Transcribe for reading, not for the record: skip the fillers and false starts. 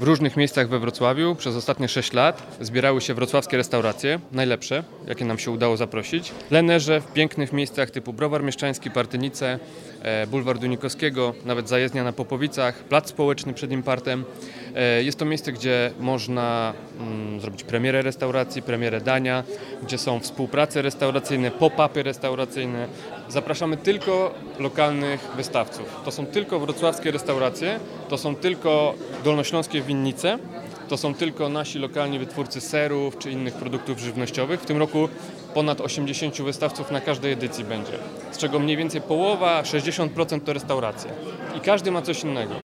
W różnych miejscach we Wrocławiu przez ostatnie 6 lat zbierały się wrocławskie restauracje, najlepsze, jakie nam się udało zaprosić. Lenerze w pięknych miejscach typu Browar Mieszczański, Partynice, Bulwar Dunikowskiego, nawet zajezdnia na Popowicach, plac społeczny przed Impartem. Jest to miejsce, gdzie można zrobić premierę restauracji, premierę dania, gdzie są współprace restauracyjne, pop-upy restauracyjne. Zapraszamy tylko lokalnych wystawców. To są tylko wrocławskie restauracje, to są tylko dolnośląskie winnice, to są tylko nasi lokalni wytwórcy serów czy innych produktów żywnościowych. W tym roku ponad 80 wystawców na każdej edycji będzie, z czego mniej więcej połowa, 60% to restauracje. I każdy ma coś innego.